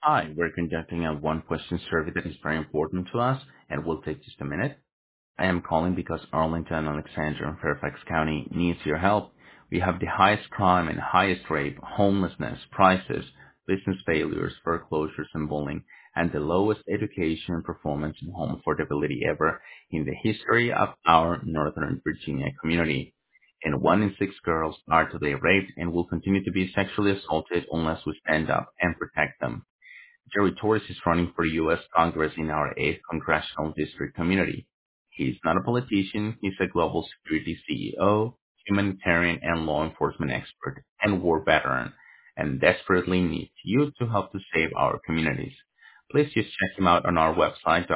Hi, we're conducting a one-question survey that is very important to us and will take just a minute. I am calling because Arlington, Alexandria, and Fairfax County needs your help. We have the highest crime and highest rape, homelessness, prices, business failures, foreclosures, and bullying, and the lowest education performance and home affordability ever in the history of our Northern Virginia community. And 1 in 6 girls are today raped and will continue to be sexually assaulted unless we stand up and protect them. Jerry Torres is running for U.S. Congress in our 8th Congressional District community. He's not a politician, he's a global security CEO, humanitarian and law enforcement expert, and war veteran, and desperately needs you to help to save our communities. Please just check him out on our website,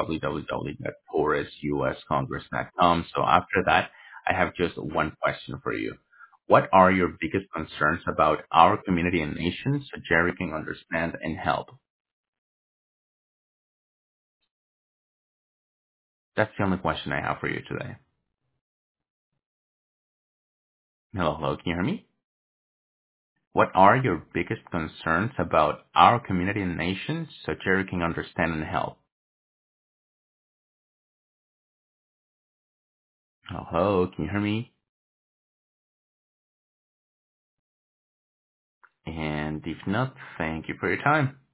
www.torresuscongress.com. So after that, I have just one question for you. What are your biggest concerns about our community and nation so Jerry can understand and help? That's the only question I have for you today. Hello, hello, can you hear me? What are your biggest concerns about our community and nation so Jerry can understand and help? Hello, hello, can you hear me? And if not, thank you for your time.